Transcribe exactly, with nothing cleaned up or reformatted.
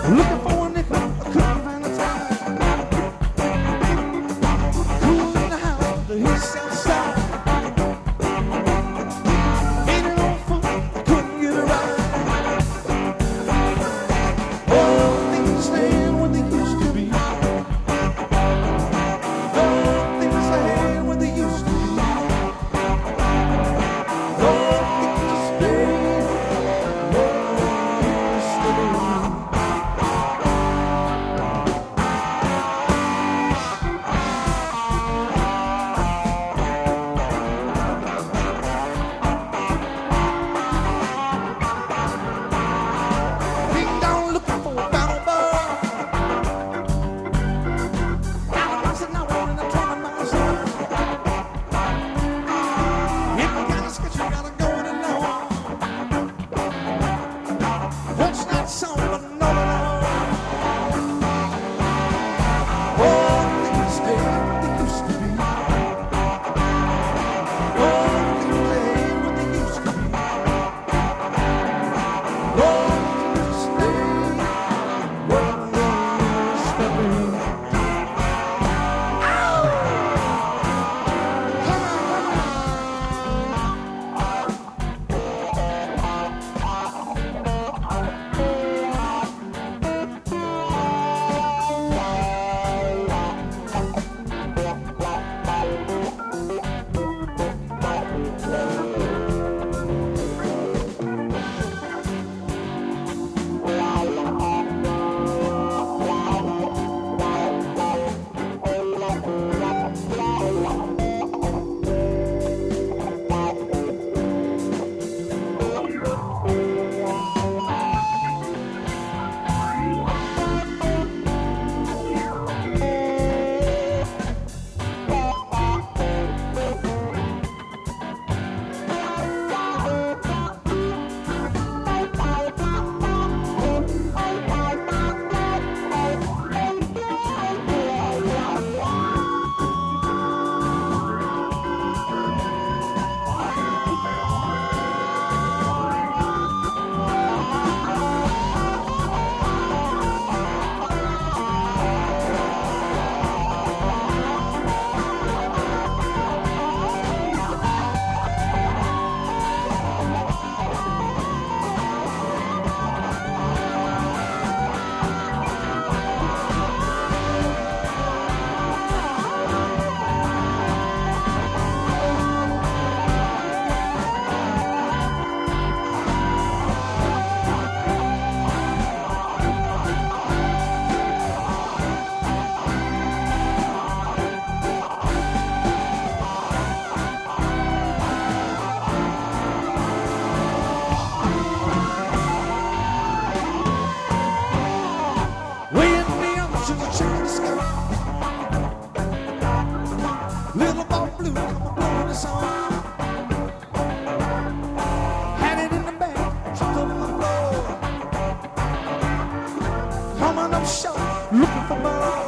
Looking for a nickel, I couldn't find a time. Cool in the house, the east and south. Ain't it all fun, I couldn't get it right. Oh, things staying what they used to be. Oh, things staying what they used to be. Oh, things staying what they used to be. Ding dong, looking for a battle ball. Now I'm sitting out in the twenty miles an hour. If you got a sketch, you gotta go it alone. What's that song but not alone? Oh, things stay what they used to be. Oh, things stay what they used to be. Oh, things stay what they used to be. Ow! Come on, come on. Way in the ocean, to the chilly sky. Little ball blue, come on, blowing the song. Had it in the bag, dropped it on the floor. Coming up short, looking for more.